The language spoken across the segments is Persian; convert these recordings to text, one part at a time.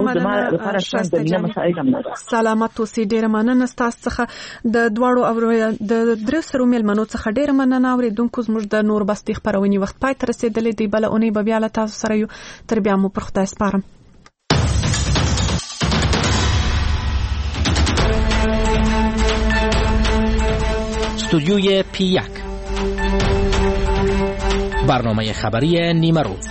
مننه شایسته جان. سلامت اوسې. ډېره مننه ستاسو څخه د دواړو او د درې سرو مېلمنو څخه ډېره مننه. اورېدونکو زموږ د نور بستي خپرونې وخت پای ته رسېدلی دی. بله اونۍ به بیا له تاسو سره یو. تر بیا مو پر خدای سپارم. استودیوی P1 برنامه خبری نیمه روز.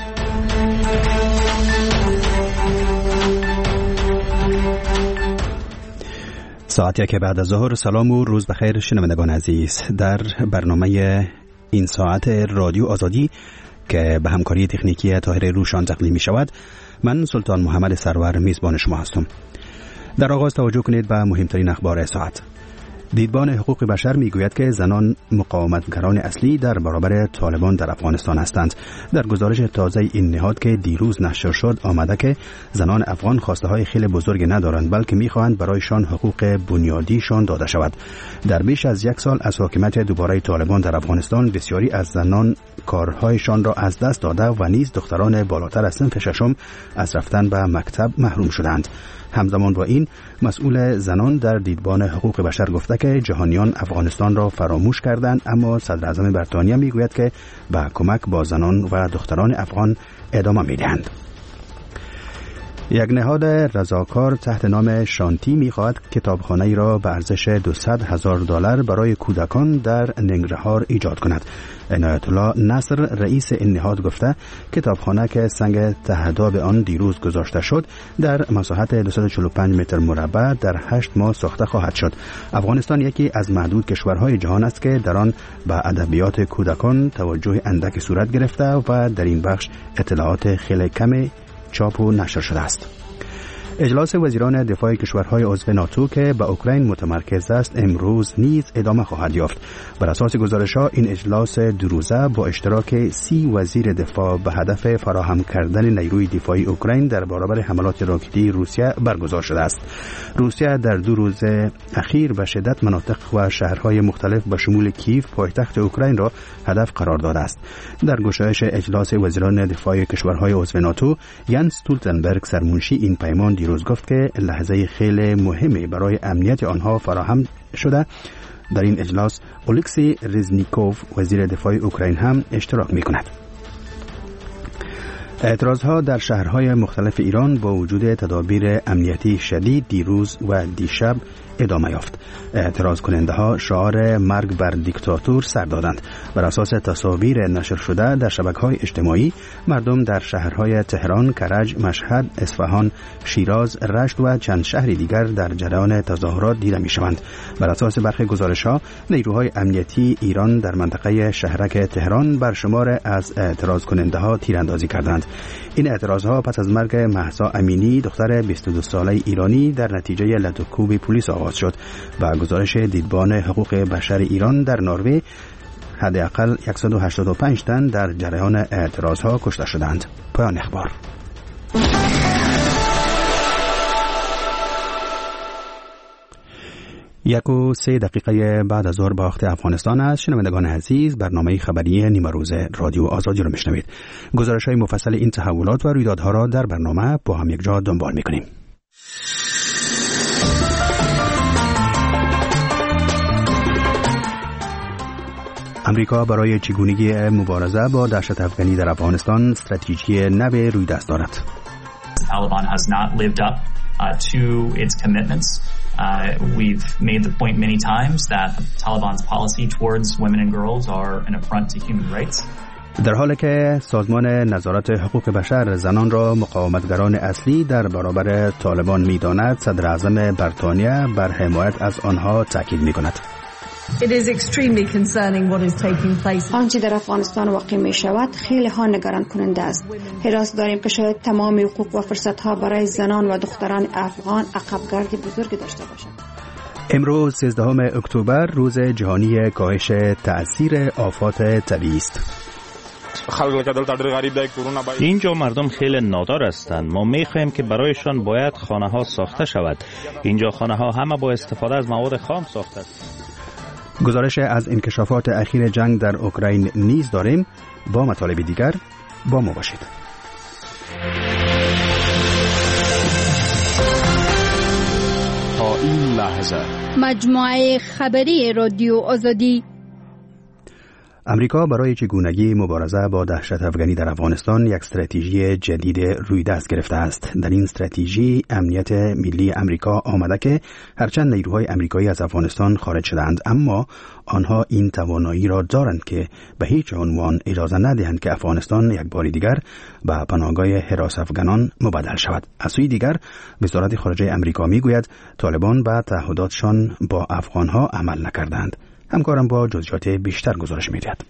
ساعت 1 بعد از ظهر. سلام و روز بخیر شنوندگان عزیز. در برنامه این ساعت رادیو آزادی که به همکاری تکنیکی طاهر روشان تقدیم می شود، من سلطان محمد سرور میزبان شما هستم. در آغاز توجه کنید به مهمترین اخبار ساعت. دیدبان حقوق بشر میگوید که زنان مقاومتگران اصلی در برابر طالبان در افغانستان هستند. در گزارش تازه این نهاد که دیروز نشر شد آمده که زنان افغان خواسته های خیلی بزرگ ندارند، بلکه میخواهند برایشان حقوق بنیادیشان داده شود. در بیش از یک سال از حاکمیت دوباره طالبان در افغانستان بسیاری از زنان کارهایشان را از دست داده و نیز دختران بالاتر از صنف ششم از رفتن به مکتب محروم شدند. همزمان با این مسئول زنان در دیدبان حقوق بشر گفته که جهانیان افغانستان را فراموش کردند، اما صدر اعظم بریتانیا میگوید که به کمک با زنان و دختران افغان ادامه میدهند. یک نهاد رضاکار تحت نام شانتی می‌خواهد کتابخانه‌ای را به ارزش $200,000 برای کودکان در ننگرهار ایجاد کند. عنایت الله نصر رئیس این نهاد گفته کتابخانه که سنگ تهداب آن دیروز گذاشته شد در مساحت 245 متر مربع در 8 ماه ساخته خواهد شد. افغانستان یکی از معدود کشورهای جهان است که در آن به ادبیات کودکان توجه اندک صورت گرفته و در این بخش اطلاعات خیلی کمی چاپ و نشر شده است. اجلاس وزیران دفاع کشورهای عضو ناتو که به اوکراین متمرکز است امروز نیز ادامه خواهد یافت. بر اساس گزارش‌ها این اجلاس دو روزه با اشتراک 30 وزیر دفاع به هدف فراهم کردن نیروی دفاعی اوکراین در برابر حملات راکتی روسیه برگزار شده است. روسیه در 2 روز اخیر به شدت مناطق و شهرهای مختلف به شمول کیف پایتخت اوکراین را هدف قرار داده است. در گشایش اجلاس وزیران دفاع کشورهای عضو ناتو، ینس استولتنبرگ سرمنشی این پیمان دیروز گفت که لحظه خیلی مهمی برای امنیت آنها فراهم شده. در این اجلاس اولکسی رزنیکوف وزیر دفاع اوکراین هم اشتراک می کند. اعتراضها در شهرهای مختلف ایران با وجود تدابیر امنیتی شدید دیروز و دیشب ادامه یافت. اعتراض کننده ها شعار مرگ بر دیکتاتور سر دادند. بر اساس تصاویر نشر شده در شبکه‌های اجتماعی، مردم در شهرهای تهران، کرج، مشهد، اصفهان، شیراز، رشت و چند شهر دیگر در جریان تظاهرات دیده می‌شوند. بر اساس برخی گزارش‌ها، نیروهای امنیتی ایران در منطقه شهرک تهران بر شمار از اعتراض کننده ها تیراندازی کردند. این اعتراضها پس از مرگ مهسا امینی، دختر 22 ساله ایرانی، در نتیجه لطوکوب پلیس آغاز شد. با گزارش دیدبان حقوق بشر ایران در نروژ، حداقل 185 تن در جریان اعتراضها کشته شدند. پایان اخبار. 1:03 بعد از ظهر به وقت افغانستان است. شنوندگان عزیز، برنامه خبری نیمه روز رادیو آزادی را میشنوید. گزارش‌های مفصل این تحولات و رویدادها را در برنامه با هم یک جا دنبال می‌کنیم. امریکا برای چگونگی مبارزه با دهشت افغانی در افغانستان استراتژی نو روی دست دارد. Taliban has not lived up to its commitments. We've made the point many times that Taliban's policy towards women and girls are an affront to human rights. در حالی که سازمان نظارت حقوق بشر زنان را مقاومتگران اصلی در برابر طالبان می‌داند، صدر اعظم بریتانیا بر حمایت از آنها تاکید می‌کند. It is extremely concerning what is taking place. آنچه در افغانستان واقع می شود خیلی ها نگران کننده است. حراس داریم که شاید تمام حقوق و فرصت ها برای زنان و دختران افغان عقبگرد بزرگ داشته باشد. امروز 13 اکتبر روز جهانی کاهش تأثیر آفات طبیعی است. اینجا مردم خیلی نادار هستند. ما میخواهیم که برایشان باید خانه ها ساخته شود. اینجا خانه ها همه با استفاده از مواد خام ساخته است. گزارش از انکشافات اخیر جنگ در اوکراین نیز داریم. با مطالب دیگر با ما باشید. این لحظه مجموعه خبری رادیو آزادی. امریکا برای چگونگی مبارزه با دهشت افغانی در افغانستان یک استراتژی جدید روی دست گرفته است. در این استراتژی امنیت ملی امریکا آمده که هرچند نیروهای امریکایی از افغانستان خارج شدند، اما آنها این توانایی را دارند که به هیچ عنوان اجازه ندهند که افغانستان یک بار دیگر به پناهگاه حراس افغانان مبدل شود. از سوی دیگر وزارت خارجه امریکا میگوید طالبان به تعهداتشان با افغانها عمل نکردند. همکارم با جزئیات بیشتر گزارش می‌دهد.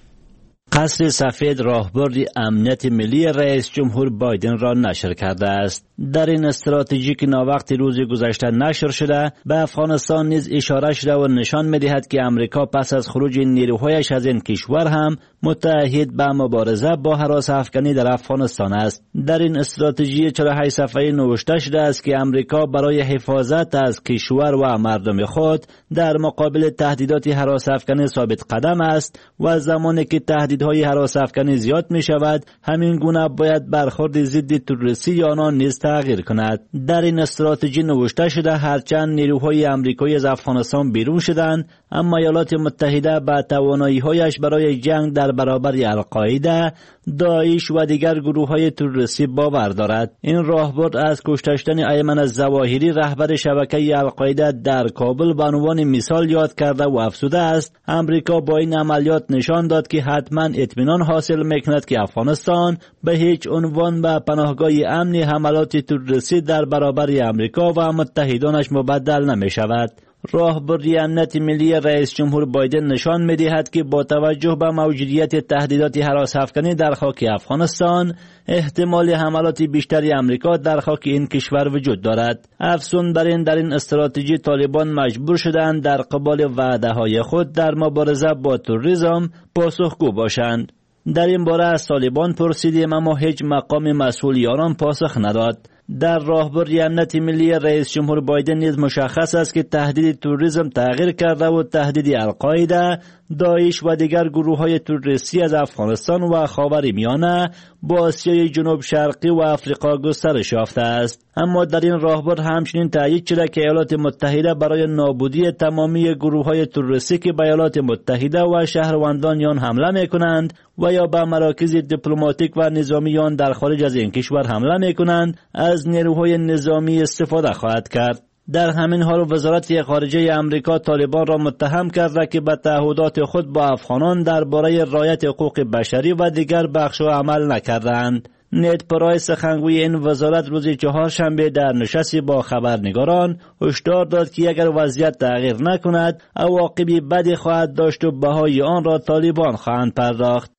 قصر سفید راهبرد امنیت ملی رئیس جمهور بایدن را نشر کرده است. در این استراتژی که ناوقت روز گذشته نشر شده، به افغانستان نیز اشاره شده و نشان می‌دهد که امریکا پس از خروج نیروهایش از این کشور هم متعهد به مبارزه با هراس افغانی در افغانستان است. در این استراتژی 48 صفحه‌ای نوشته شده است که امریکا برای حفاظت از کشور و مردم خود در مقابل تهدیدات هراس افغانی ثابت قدم است و زمانی که تهدیدهای هراس افغانی زیاد می شود، همین گونه باید برخورد ضد تروریستی آنان نیز تغییر کند. در این استراتژی نوشته شده هرچند نیروهای امریکایی از افغانستان بیرون شدند، اما ایالات متحده به توانایی‌هایش برای جنگ در برابر القاعده، داعش و دیگر گروه‌های تروریستی باور دارد. این راهبرد از کشته شدن ایمن الظواهری رهبر شبکه القاعده در کابل به عنوان مثال یاد کرده و افزوده است امریکا با این عملیات نشان داد که حتما اطمینان حاصل می‌کند که افغانستان به هیچ عنوان به پناهگاه امن حملات تروریستی در برابر امریکا و متحدانش مبدل نمی‌شود. راهبردی امنیت ملی رئیس جمهور بایدن نشان می‌دهد که با توجه به موجودیت تهدیدات هراس افغانی در خاک افغانستان، احتمال حملات بیشتری امریکا در خاک این کشور وجود دارد. افزون بر این، در این استراتژی طالبان مجبور شدند در قبال وعده‌های خود در مبارزه با تروریسم پاسخگو باشند. در این باره از طالبان پرسیدیم اما هیچ مقام مسئولی آنان پاسخ نداد. در راهبردی امنیت ملی رئیس جمهور بایدن نیز مشخص است که تهدید تروریسم تغییر کرده و تهدید القاعده، داعش و دیگر گروه‌های تروریستی از افغانستان و خاورمیانه با آسیای جنوب شرقی و آفریقا گسترش یافته است. اما در این راهبرد همچنین تأیید شده که ایالات متحده برای نابودی تمامی گروه‌های تروریستی که به ایالات متحده و شهروندان آن حمله می‌کنند و یا به مراکز دیپلماتیک و نظامی آن در خارج از این کشور حمله می‌کنند، از نیروهای نظامی استفاده خواهد کرد. در همین حال وزارت خارجه امریکا طالبان را متهم کرده که به تعهدات خود با افغانان درباره رعایت حقوق بشری و دیگر بخش‌ها عمل نکردند. نید پرایس سخنگوی این وزارت روز چهارشنبه در نشستی با خبرنگاران هشدار داد که اگر وضعیت تغییر نکند عواقبی بدی خواهد داشت و بهای آن را طالبان خواهند پرداخت.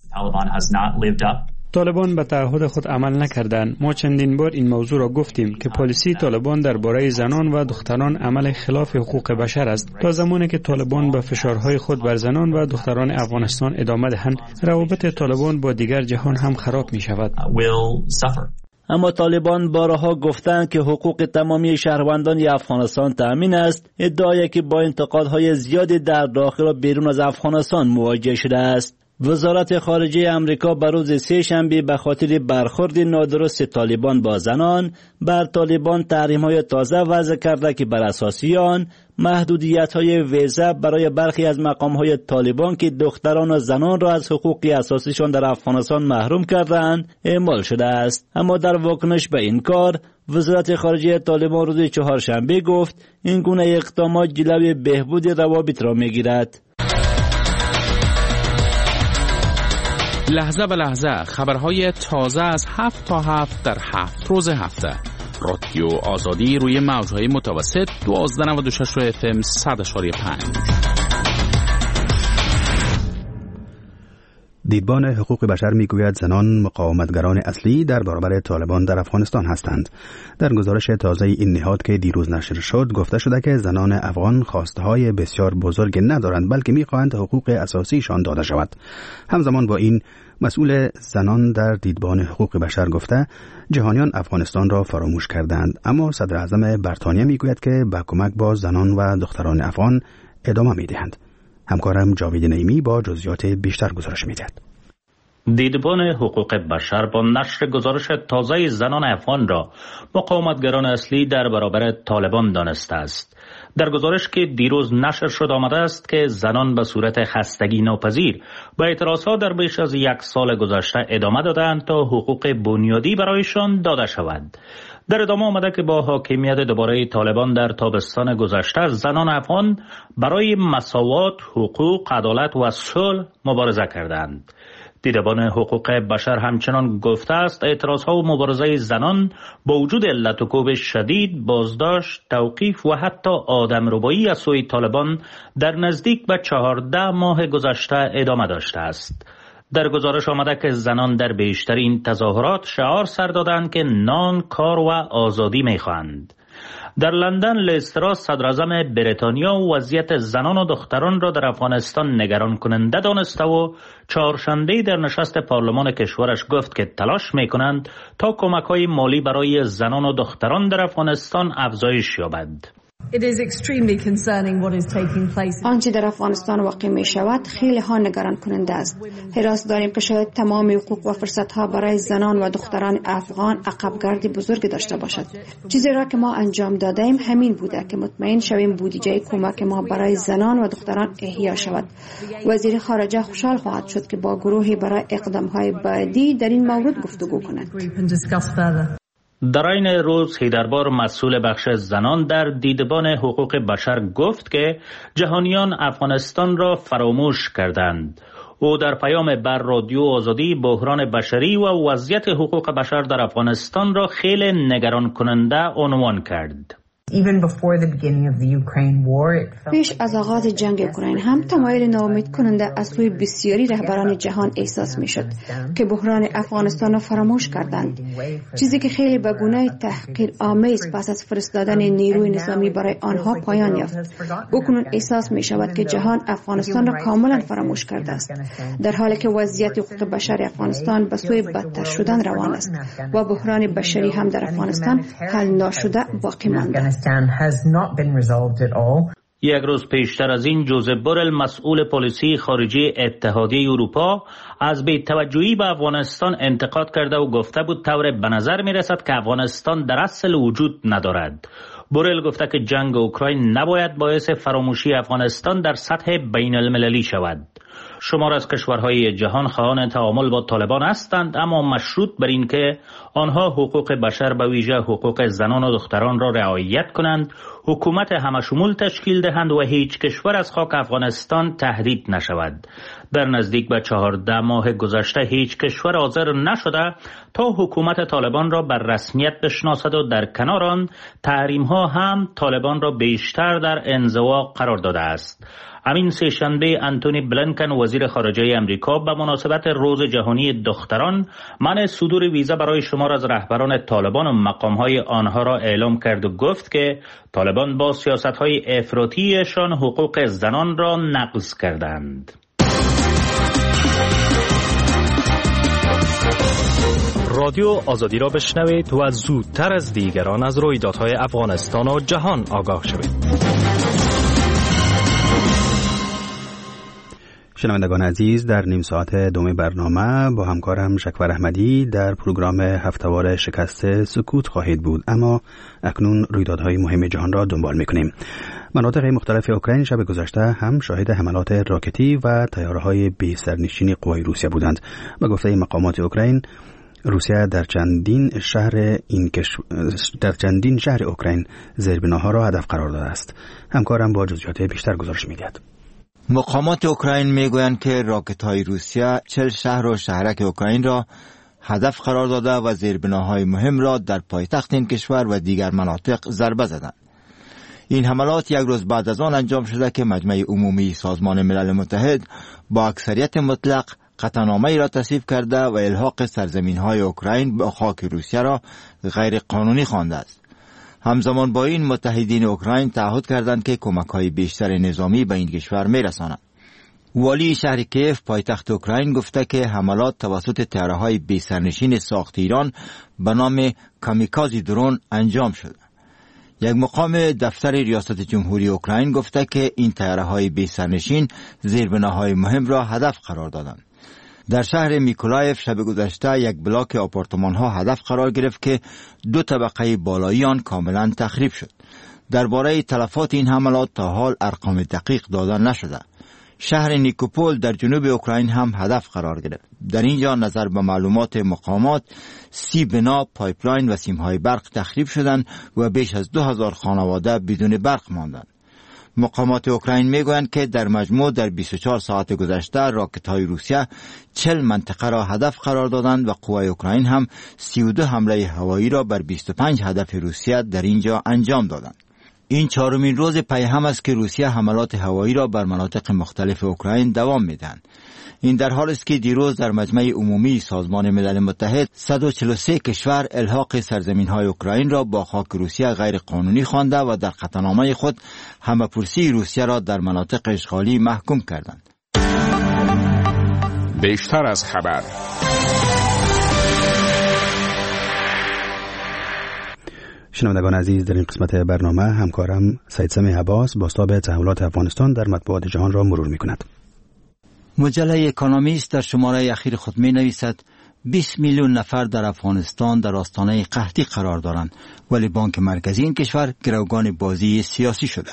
طالبان به تعهد خود عمل نکردند. ما چندین بار این موضوع را گفتیم که پالیسی طالبان درباره زنان و دختران عمل خلاف حقوق بشر است. تا زمانی که طالبان به فشارهای خود بر زنان و دختران افغانستان ادامه دهند، روابط طالبان با دیگر جهان هم خراب می شود. اما طالبان بارها گفتند که حقوق تمامی شهروندان افغانستان تأمین است، ادعایی که با انتقادهای زیادی در داخل و بیرون از افغانستان مواجه شده است. وزارت خارجه امریکا بر روز سه‌شنبه به خاطر برخورد نادرست طالبان با زنان بر طالبان تحریم‌های تازه وضع کرده که بر اساس آن محدودیت‌های ویزا برای برخی از مقام‌های طالبان که دختران و زنان را از حقوق اساسیشان در افغانستان محروم کردند اعمال شده است. اما در واکنش به این کار وزارت خارجه طالبان روز چهارشنبه گفت این گونه اقدامات جلوی بهبود روابط را می‌گیرد. لحظه به لحظه خبرهای تازه از 7 تا 7 در 7 روز هفته. رادیو آزادی روی موجهای متوسط 1296 FM 100.5. دیدبان حقوق بشر میگوید زنان مقاومتگران اصلی در برابر طالبان در افغانستان هستند. در گزارش تازه این نهاد که دیروز نشر شد گفته شده که زنان افغان خواستهای بسیار بزرگ ندارند بلکه میخواهند حقوق اساسیشان داده شود. همزمان با این مسئول زنان در دیدبان حقوق بشر گفته جهانیان افغانستان را فراموش کردند، اما صدر اعظم بریتانیا میگوید که با کمک با زنان و دختران افغان ادامه میدهند. همکارم جاوید نعیمی با جزئیات بیشتر گزارش میدهد. دیدبان حقوق بشر با نشر گزارش تازه زنان افغان را مقاومتگران اصلی در برابر طالبان دانسته است. در گزارش که دیروز نشر شد آمده است که زنان به صورت خستگی ناپذیر با اعتراضات در بیش از 1 سال گذشته ادامه دادند تا حقوق بنیادی برایشان داده شود. در ادامه آمده که با حاکمیت دوباره طالبان در تابستان گذشته زنان افغان برای مساوات، حقوق، عدالت و صلح مبارزه کردند. دیدبان حقوق بشر همچنان گفته است اعتراضها و مبارزه زنان با وجود علت و کوب شدید، بازداشت، توقیف و حتی آدمربایی از سوی طالبان در نزدیک به 14 ماه گذشته ادامه داشته است. در گزارش آمده که زنان در بیشترین تظاهرات شعار سر دادند که نان، کار و آزادی می‌خواهند. در لندن لیز تراس صدراعظم بریتانیا وضعیت زنان و دختران را در افغانستان نگران کننده دانسته و چهارشنبه در نشست پارلمان کشورش گفت که تلاش می‌کنند تا کمک‌های مالی برای زنان و دختران در افغانستان افزایش یابد. آنچه در افغانستان واقع می شود خیلی ها نگران کننده است. حراس داریم که شاید تمام حقوق و فرصت ها برای زنان و دختران افغان عقبگرد بزرگ داشته باشد. چیزی را که ما انجام داده ایم همین بوده که مطمئن شویم بودجه کمک ما برای زنان و دختران احیا شود. وزیر خارجه خوشحال خواهد شد که با گروهی برای اقدام های بعدی در این مورد گفتگو کنند. در این روز هیدربار مسئول بخش زنان در دیدبان حقوق بشر گفت که جهانیان افغانستان را فراموش کردند. او در پیام بر رادیو آزادی بحران بشری و وضعیت حقوق بشر در افغانستان را خیلی نگران کننده عنوان کرد. پیش از آغاز جنگ اوکراین هم تمایل ناامید کننده از سوی بسیاری رهبران جهان احساس می شد که بحران افغانستان را فراموش کردند. چیزی که خیلی به گونه تحقیر آمیز پس از فرستادن نیروی نظامی برای آنها پایان یافت. اکنون احساس می شود که جهان افغانستان را کاملا فراموش کرده است، در حالی که وضعیت حقوق بشر افغانستان به سوی بدتر شدن روان است و بحران بشری هم در افغانستان حل نشده باقی مانده. یک روز پیشتر از این جوزف بورل مسئول پلیسی خارجی اتحادیه اروپا از بی‌توجهی به افغانستان انتقاد کرده و گفته بود طور به نظر می رسد که افغانستان در اصل وجود ندارد. بورل گفته که جنگ اوکراین نباید باعث فراموشی افغانستان در سطح بین المللی شود. شمار از کشورهای جهان خواهان تعامل با طالبان هستند، اما مشروط بر این که آنها حقوق بشر به ویژه حقوق زنان و دختران را رعایت کنند، حکومت همشمول تشکیل دهند و هیچ کشور از خاک افغانستان تهدید نشود. در نزدیک به 14 ماه گذشته هیچ کشور حاضر نشده تا حکومت طالبان را بر رسمیت بشناسد و در کنار آن تحریم ها هم طالبان را بیشتر در انزوا قرار داده است. همین سه‌شنبه انتونی بلینکن وزیر خارجه امریکا به مناسبت روز جهانی دختران منع صدور ویزا برای شمار از رهبران طالبان و مقامهای آنها را اعلام کرد و گفت که طالبان با سیاست‌های افراطیشان حقوق زنان را نقض کردند. رادیو آزادی را بشنوید و زودتر از دیگران از رویدادهای افغانستان و جهان آگاه شوید. شنوندگان عزیز، در نیم ساعت دوم برنامه با همکارم شکور احمدی در پروگرام هفته‌وار شکست سکوت خواهید بود، اما اکنون رویدادهای مهم جهان را دنبال می‌کنیم. مناطق مختلف اوکراین شب گذشته هم شاهد حملات راکتی و طیاره‌های بی سرنشین قوای روسیه بودند. به گفته مقامات اوکراین، روسیه در چندین شهر اوکراین زیربناها را هدف قرار داده است. همکارم با جزئیات بیشتر گزارش می‌دهد. مقامات اوکراین میگویند که راکت‌های روسیه 40 شهر و شهرک اوکراین را هدف قرار داده و زیربناهای مهم را در پایتخت این کشور و دیگر مناطق ضربه زدند. این حملات یک روز بعد از آن انجام شده که مجمع عمومی سازمان ملل متحد با اکثریت مطلق قطعنامه‌ای را تصویب کرده و الحاق سرزمین‌های اوکراین به خاک روسیه را غیر قانونی خوانده است. همزمان با این متحدین اوکراین تعهد کردند که کمک‌های بیشتر نظامی به این کشور می‌رسانند. والی شهر کیف پایتخت اوکراین گفته که حملات توسط طیاره‌های بی سرنشین ساخت ایران به نام کامیکازی درون انجام شده. یک مقام دفتر ریاست جمهوری اوکراین گفته که این طیاره‌های بی سرنشین زیربناهای مهم را هدف قرار دادند. در شهر میکولایف شب گذشته یک بلاک آپارتمان ها هدف قرار گرفت که 2 طبقه بالایی آن کاملا تخریب شد. درباره تلفات این حملات تا حال ارقام دقیق داده نشده. شهر نیکوپول در جنوب اوکراین هم هدف قرار گرفت. در اینجا نظر به معلومات مقامات 30 بنا، پایپلاین و سیم‌های برق تخریب شدند و بیش از 2000 خانواده بدون برق ماندند. مقامات اوکراین میگویند که در مجموع در 24 ساعت گذشته راکت‌های روسیه 40 منطقه را هدف قرار دادند و قوای اوکراین هم 32 حمله هوایی را بر 25 هدف روسیه در اینجا انجام دادند. این 4مین روز پی هم است که روسیه حملات هوایی را بر مناطق مختلف اوکراین دوام می‌دهد. این در حالی است که دیروز در مجمع عمومی سازمان ملل متحد 143 کشور الحاق سرزمین‌های اوکراین را با خاک روسیه غیر قانونی خوانده و در قطعنامه خود همه‌پرسی روسیه را در مناطق اشغالی محکوم کردند. بیشتر از خبر. شنوندگان عزیز، در این قسمت برنامه همکارم سید سمیع عباس بازتاب تحولات افغانستان در مطبوعات جهان را مرور می‌کند. مجله اکونومیست در شماره اخیر خود می‌نویسد 20 میلیون نفر در افغانستان در آستانه قحطی قرار دارند، ولی بانک مرکزی این کشور گروگان بازی سیاسی شده.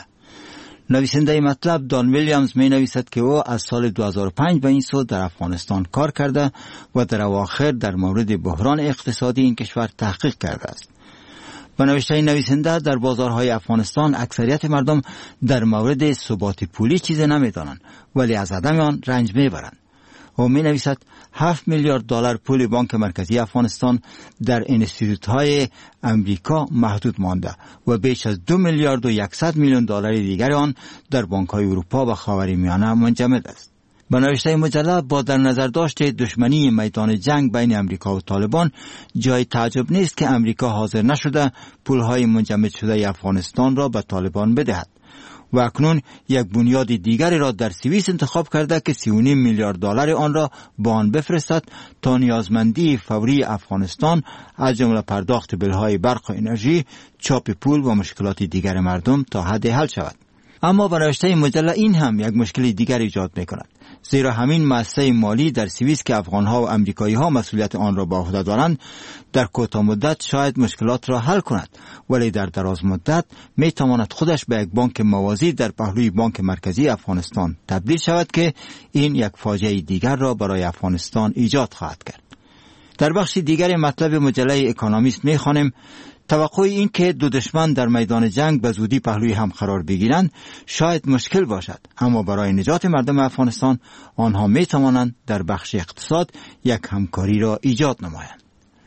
نویسنده مطلب دان ویلیامز می‌نویسد که او از سال 2005 به این سو در افغانستان کار کرده و در اواخر در مورد بحران اقتصادی این کشور تحقیق کرده است. به نوشته نویسنده در بازارهای افغانستان اکثریت مردم در مورد ثبات پولی چیزی نمی‌دانند، ولی از عدم آن رنج می‌برند. او می‌نویسد 7 میلیارد دلار پول بانک مرکزی افغانستان در انستیتوت‌های امریکا محدود مانده و بیش از 2 میلیارد و 100 میلیون دلار دیگر آن در بانک‌های اروپا و خاورمیانه منجمد است. به نوشته مجله با در نظر داشت دشمنی میدان جنگ بین امریکا و طالبان، جای تعجب نیست که امریکا حاضر نشده پولهای منجمد شده افغانستان را به طالبان بدهد و اکنون یک بنیاد دیگری را در سوئیس انتخاب کرده که 3.5 میلیارد دلار آن را با آن بفرستد تا نیازمندی فوری افغانستان از جمله پرداخت بلهای برق و انرژی، چاپ پول و مشکلات دیگر مردم تا حد حل شود. اما به نوشته مجله این هم یک مشکل دیگر ایجاد می‌کند، زیرا همین مؤسسه مالی در سوئیس که افغان‌ها و امریکایی‌ها مسئولیت آن را به عهده دارند در کوتاه مدت شاید مشکلات را حل کند، ولی در دراز مدت می‌تواند خودش به یک بانک موازی در پهلوی بانک مرکزی افغانستان تبدیل شود که این یک فاجعه دیگر را برای افغانستان ایجاد خواهد کرد. در بخش دیگر مطلب مجله اکونومیست می‌خوانیم توقع این که دو دشمن در میدان جنگ به زودی پهلوی هم قرار بگیرند شاید مشکل باشد، اما برای نجات مردم افغانستان آنها می توانند در بخش اقتصاد یک همکاری را ایجاد نمایند.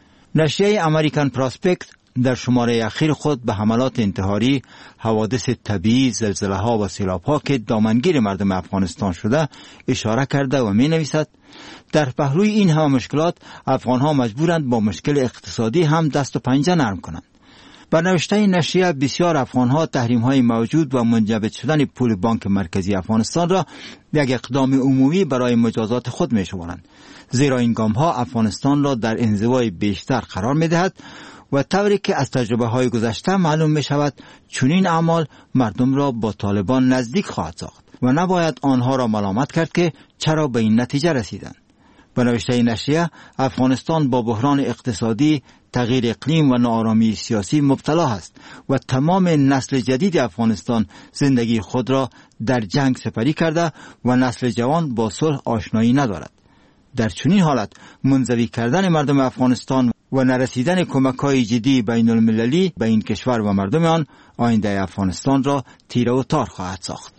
نشریه امریکن پراسپکت در شماره اخیر خود به حملات انتحاری، حوادث طبیعی، زلزله‌ها و سیلاب‌ها که دامنگیر مردم افغانستان شده اشاره کرده و می‌نویسد در پهلوی این همه مشکلات افغان‌ها مجبورند با مشکل اقتصادی هم دست و پنجه نرم کنند. به نوشته نشریه بسیار افغان‌ها تحریم‌های موجود و منجمد شدن پول بانک مرکزی افغانستان را یک اقدام عمومی برای مجازات خود می‌شمارند، زیرا این گام‌ها افغانستان را در انزوای بیشتر قرار می‌دهد و طوری که از تجربه‌های گذشته معلوم می‌شود چنین اعمال مردم را با طالبان نزدیک خواهد ساخت و نباید آنها را ملامت کرد که چرا به این نتیجه رسیدند. به نوشته نشریه افغانستان با بحران اقتصادی، تغییر اقلیم و ناآرامی سیاسی مبتلا است و تمام نسل جدید افغانستان زندگی خود را در جنگ سپری کرده و نسل جوان با صلح آشنایی ندارد. در چنین حالت منزوی کردن مردم افغانستان و نرسیدن کمک‌های جدی بین المللی به این کشور و مردم آن آینده افغانستان را تیره و تار خواهد ساخت.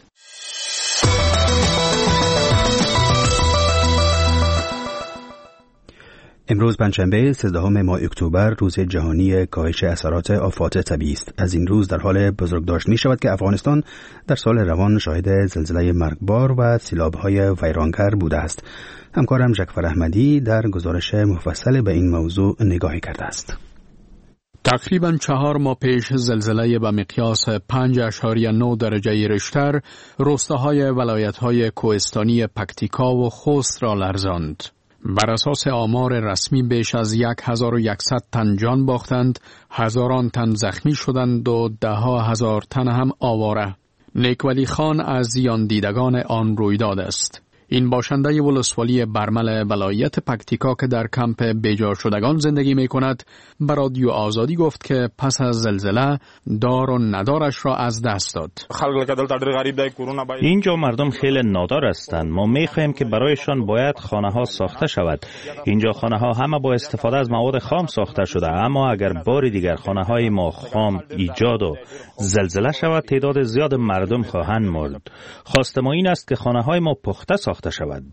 امروز پنجشنبه 13 ماه اکتبر روز جهانی کاهش اثرات آفات طبیعی است. از این روز در حال بزرگداشت می شود که افغانستان در سال روان شاهد زلزله مرگبار و سیلاب‌های ویرانگر بوده است. همکارم جعفر احمدی در گزارش مفصل به این موضوع نگاهی کرده است. تقریباً 4 ماه پیش زلزله به مقیاس 5.9 درجه ریشتر روستاهای ولایت‌های کوهستانی پکتیکا و خوست را لرزاند. بر اساس آمار رسمی بیش از 1100 تن جان باختند، هزاران تن زخمی شدند و ده‌ها هزار تن هم آواره. نیک ولی خان از زیان دیدگان آن رویداد است. این باشنده ولسوالی برمل ولایت پکتیکا که در کمپ بیجا شدگان زندگی می کند به رادیو آزادی گفت که پس از زلزله دار و ندارش را از دست داد. اینجا مردم خیلی نادار هستند. ما می خواهیم که برایشان باید خانه ها ساخته شود. اینجا خانه ها همه با استفاده از مواد خام ساخته شده، اما اگر بار دیگر خانه های ما خام ایجاد و زلزله شود تعداد زیاد مردم خواهند مرد. خواست ما این است که خانه های ما پخته ساخته شود.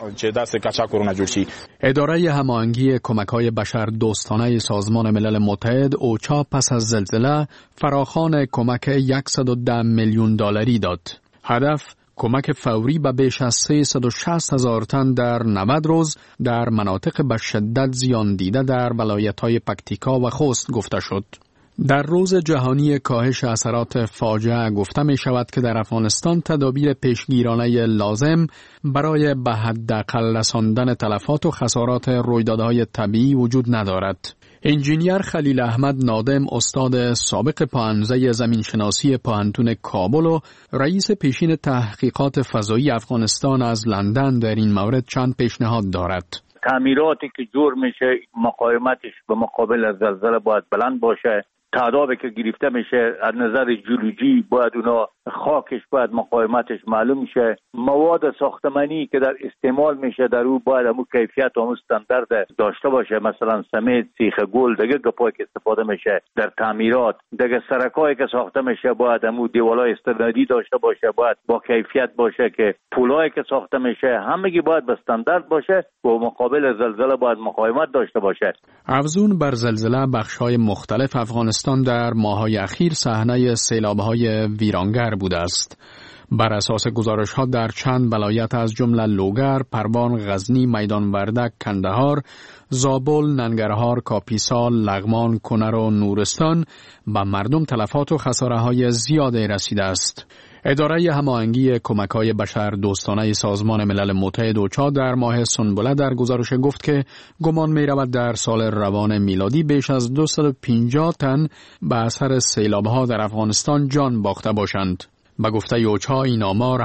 اداره هماهنگی کمک‌های بشر دوستانه سازمان ملل متحد اوچا پس از زلزله فراخوان کمک 110 میلیون دلاری داد. هدف کمک فوری به بیش از 360,000 تن در 90 روز در مناطق به شدت زیان دیده در ولایت‌های پکتیکا و خوست گفته شد. در روز جهانی کاهش اثرات فاجعه گفته می شود که در افغانستان تدابیر پیشگیرانه لازم برای به حداقل رساندن تلفات و خسارات رویدادهای طبیعی وجود ندارد. انجینیر خلیل احمد نادم استاد سابق پاهنزه زمینشناسی پاهنتون کابل و رئیس پیشین تحقیقات فضایی افغانستان از لندن در این مورد چند پیشنهاد دارد. تعمیراتی که جور میشه مقاومتش به مقابل زلزله باید بلند باشه. تعدادی که گرفته میشه از نظر جیولوژی باید اونا خاکش باید مقاومتش معلوم شه. مواد ساختمانی که در استعمال میشه در او باید همون کیفیت و همون استاندارد داشته باشه. مثلا سمنت، سیخ گل، دیگه گپایی که استفاده میشه در تعمیرات، دیگه سرکایی که ساخته میشه باید همون دیوالای استنادی داشته باشه، باید با کیفیت باشه که پولایی که ساخته میشه همگی باید به استاندارد باشه و مقابل زلزله باید مقاومت داشته باشه. افزون بر زلزله بخش‌های مختلف افغانستان در ماه‌های اخیر صحنه سیلاب‌های ویرانگر بوده است. بر اساس گزارش‌ها در چند ولایت از جمله لوگر، پروان، غزنی، میدان وردک، کندهار، زابل، ننگرهار، کاپیسا، لغمان، کنر و نورستان به مردم تلفات و خساره‌های زیادی رسیده است. اداره هماهنگی کمک‌های بشر دوستانه سازمان ملل متحد اوچا در ماه سنبله در گزارش گفت که گمان می‌رود در سال روان میلادی بیش از 250 تن به اثر سیلاب‌ها در افغانستان جان باخته باشند. به گفته اوچا این آمار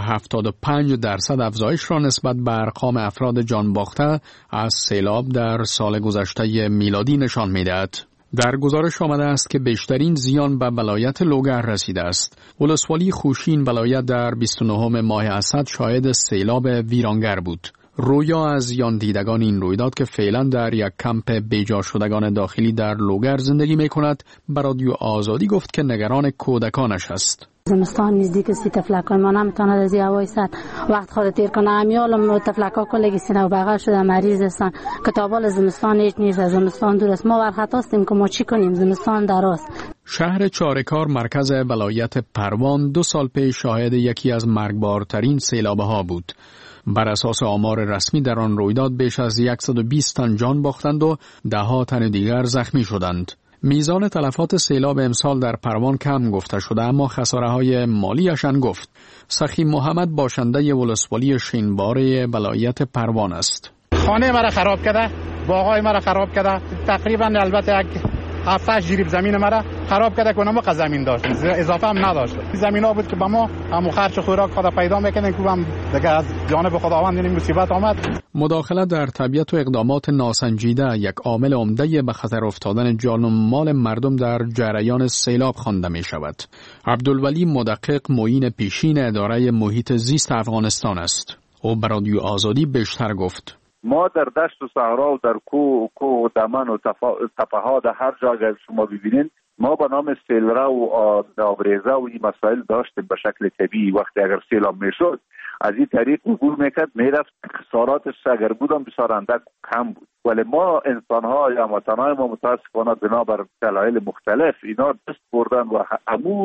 75% افزایش را نسبت به ارقام افراد جان باخته از سیلاب در سال گذشته میلادی نشان می‌دهد. در گزارش آمده است که بیشترین زیان به ولایت لوگر رسیده است. ولسوالی خوشین ولایت در 29 ماه اسد شاهد سیلاب ویرانگر بود. رویا از زیان دیدگان این رویداد که فعلا در یک کمپ بیجا شدگان داخلی در لوگر زندگی می کند به رادیو آزادی گفت که نگران کودکانش است. زمستان نزدیک سی تفلکای ما نمیتونه از هوای سرد وقت خود تیر کنه. امیال تفلکا کلگی سینه و بغل شده مریض هستن. کتابال زمستان هیچ نیست، زمستان دور است. ما برخط هستیم که ما چی کنیم، زمستان دراست. شهر چارکار مرکز ولایت پروان 2 سال پیش شاهد یکی از مرگبارترین سیلاب‌ها بود. بر اساس آمار رسمی در آن رویداد بیش از 120 تن جان باختند و 10 تن دیگر زخمی شدند. میزان تلفات سیلاب امسال در پروان کم گفته شده اما خساره‌های مالیش گفت. سخی محمد باشنده ولسوالی شینباره ولایت پروان است. خانه مرا خراب کرده، باغای مرا خراب کرده، تقریبا البته 7-8 جریب زمین مرا خراب کرده که اونم زمین داشت، اضافه هم نداشت. زمینا بود که با ما هم خرج خوراک خدا پیدا میکنیم که هم دیگه از جانب خداوند این مصیبت آمد. مداخله در طبیعت و اقدامات ناسنجیده یک عامل عمده به خطر افتادن جان و مال مردم در جریان سیلاب خوانده می شود. عبدالولی مدقق معین پیشین اداره محیط زیست افغانستان است. او به رادیو آزادی بیشتر گفت. ما در دشت و صحرا و در کوه و دمن و تپه‌ها در هر جا اگر شما ببینید ما به نام سیلرا و آبریزه و این مسائل داشتیم به شکل طبیعی. وقتی اگر سیلاب میشد از این طریق عبور میکرد میرفت، خساراتش اگر بودم بسیار اندک کم بود. ولی ما انسان‌ها یا وطن‌های ما متاسفانه بنابر دلایل مختلف اینا دست بردن و همو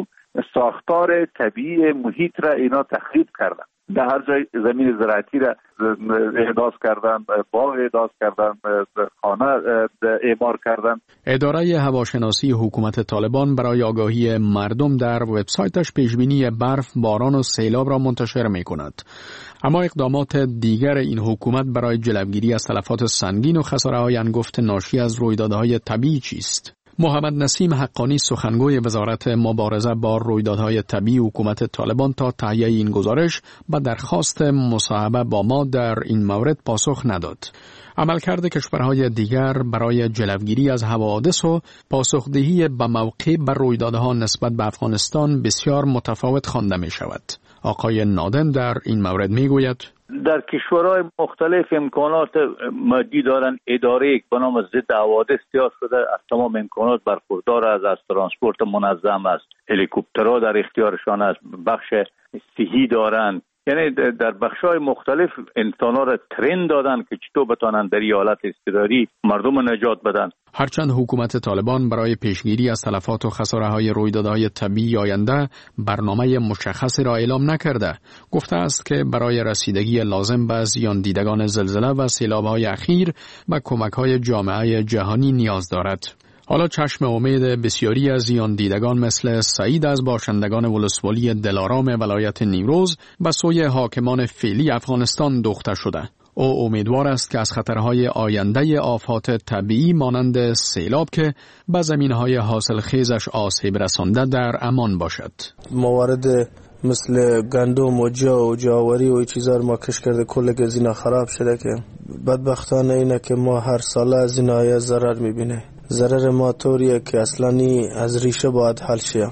ساختار طبیعی محیط را اینا تخریب کردن. در هر جای زمین زراعتی را احداث کردن، باغ احداث کردن، خانه اعمار کردن. اداره هواشناسی حکومت طالبان برای آگاهی مردم در وبسایتش پیشبینی برف، باران و سیلاب را منتشر می کند. اما اقدامات دیگر این حکومت برای جلوگیری از تلفات سنگین و خساره‌های انگفت ناشی از رویدادهای طبیعی چیست؟ محمد نسیم حقانی سخنگوی وزارت مبارزه با رویدادهای طبیعی حکومت طالبان تا تهیه این گزارش به درخواست مصاحبه با ما در این مورد پاسخ نداد. عملکرد کشورهای دیگر برای جلوگیری از حوادث و پاسخدهی به موقع بر رویدادها نسبت به افغانستان بسیار متفاوت خوانده می شود. آقای نادم در این مورد می گوید در کشورهای مختلف امکانات مادی دارن. اداره به نام ضد حوادث تیار شده، از تمام امکانات برخوردار از ترانسپورت منظم است، هلیکوپترها در اختیارشان است، بخش صحی دارن. یعنی در بخش‌های مختلف انسان‌ها را ترین دادن که چطور بتانن در این حالت اضطراری مردم نجات بدن. هرچند حکومت طالبان برای پیشگیری از تلفات و خساره‌های رویدادهای طبیعی آینده برنامه مشخصی را اعلام نکرده، گفته است که برای رسیدگی لازم به زیان دیدگان زلزله و سیلاب‌های اخیر و کمک‌های جامعه جهانی نیاز دارد. حالا چشم امید بسیاری از زیان دیدگان مثل سعید از باشندگان ولسوالی دلارام ولایت نیمروز به سوی حاکمان فعلی افغانستان دوخته شده. او امیدوار است که از خطرهای آینده آفات طبیعی مانند سیلاب که به زمینهای حاصلخیزش آسیب رسانده در امان باشد. موارد مثل گندم و جا و جاوری و چیزا ما کش کرده، کل گزینه خراب شده که بدبختانه اینه که ما هر سال از این آیه ضرر میبینه. ضرر ما طوریه که اصلانی از ریشه باید حل شه.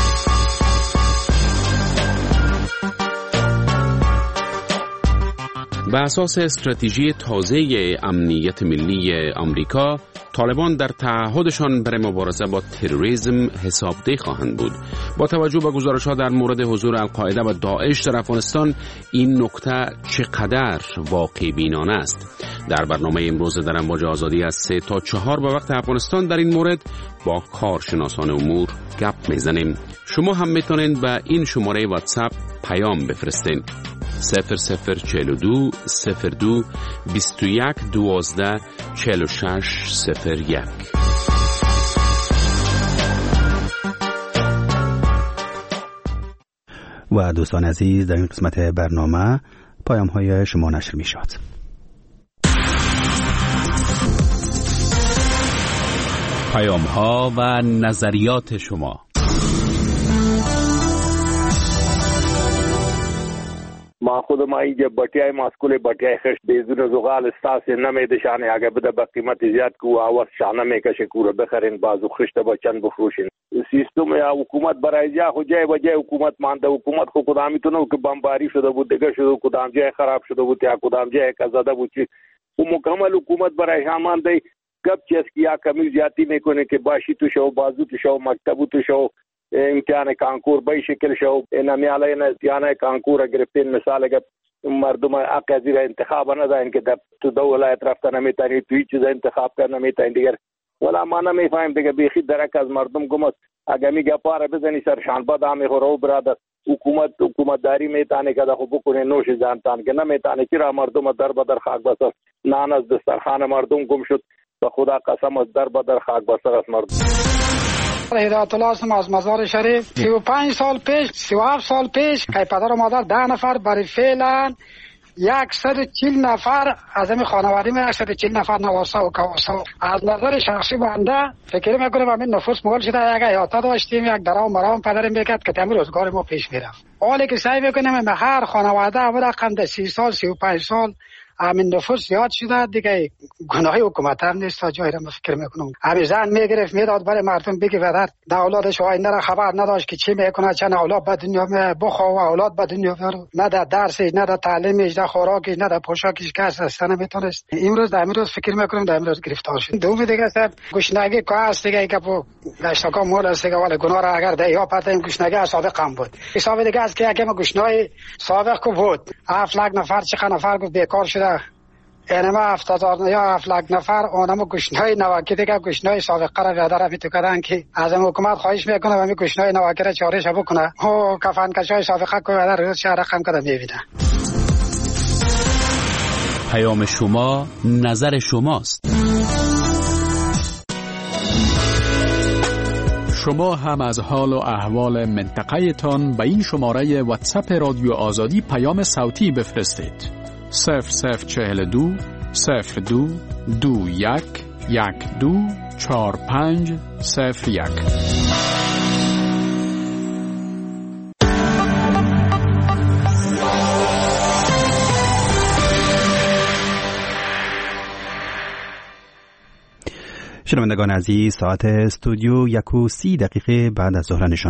به اساس استراتژی تازه امنیت ملی آمریکا، طالبان در تعهدشان برای مبارزه با تروریسم حسابده خواهند بود. با توجه به گزارش‌ها در مورد حضور القاعده و داعش در افغانستان، این نکته چقدر واقع بینانه است. در برنامه امروز در امواج آزادی از 3 تا 4 به وقت افغانستان در این مورد با کارشناسان امور گپ میزنیم. شما هم میتونید به این شماره واتساپ پیام بفرستین: 0042 02 21 12 46 01. و دوستان عزیز، در این قسمت برنامه پیام های شما نشر می شود. پیام ها و نظریات شما. ما خودم اینجا بټیای ماسکول بټیای خش بدون زغال استاس نمیده شانه اگه بده به قیمت زیاد کو آواز شانه میکشه کوره بخرین بازو خشت بچن بفروشین. سیستم یا حکومت برای جا خو جای وجه حکومت مانده. حکومت خو کدامی تو نو که بمباری شده بود، دیگه شده کدام جای خراب شده بود یا کدام جای کزاده بود چی و مکمل حکومت برای همانده گپ چیز کیا کمی زیادتی میکنه که باشی تو شو، بازو تو شو، مکتبو تو شو، امتحان کانکور به شکل شو. نمیاله نه کانکور گرفتین مثال اگر مردم حق از انتخاب ندارن که تو دو ولایت رفتن نمیتونی، تو هیچ چیز انتخاب کردن نمیتونی دیگر. ولی ما نمیفهمیم دیگه بیخی درک از مردم گمست. اگه میگه پاره بزنی سرشان باد همه خورو برادر حکومتداری میتونه که خو بکنه نوش جانتان که نمیتونه. چرا مردم در بدر خاک بسر نان از دسترخوان مردم گم شد. به خدا قسم از در بدر خاک بسر از مردم. هدایت الله هستم از مزار شریف. 35 سال پیش 37 سال پیش که پدر و مادر 10 نفر برای فعلا 140 نفر از همین خانواده ما 140 نفر نواسا و کواسا. از نظر شخصی بنده فکر میکنم همین نفوس مول شده. یک احاطه داشتیم، یک درام مرام پدرم میکرد که تمام روزگار ما پیش میرفت. حالی که سعی میکنم هر خانواده اول رقم ده 30 سال 35 سال همین نفوس زیاد شده دیگه. گناهی حکومت هم نیست تا جایی را فکر میکنم. همین زن میگرفت میداد برای مردم بگی ودر ده اولادش آینده را خبر نداشت که چی میکنه، چند اولاد به دنیا بخواه و اولاد به دنیا بیاره. نه در درسش، نه در تعلیمش، نه خوراکش، نه در پوشاکش کس اصلا نمیتونست. امروز در امروز فکر میکنم در امروز گرفتار شد. دوم دیگه است گشنگی که است دیگه که پو گشتاکا مول است دیگه. ولی گناه را اگر ده یا پتیم گشنگی سابق هم بود. حساب دیگه است که اگه ما گشنای سابق کو بود 7 لک نفر چه نفر گفت بیکار شده. اینما 70,000 یا 7 لک نفر اونم گشنای نواکی دیگه گشنای سابقه را بیادر میتو کردن که از حکومت خواهش میکنه همین گشنای نواکی را چارش بکنه. او کفن کشای سابقه کو بیادر روز شهر رقم کده میبینه. پیام شما نظر شماست. شما هم از حال و احوال منطقه تان به این شماره واتساپ رادیو آزادی پیام صوتی بفرستید. 0042 02 21 12 4501. شنوندگان عزیز، ساعت استودیو 1:30 بعد از ظهر نشان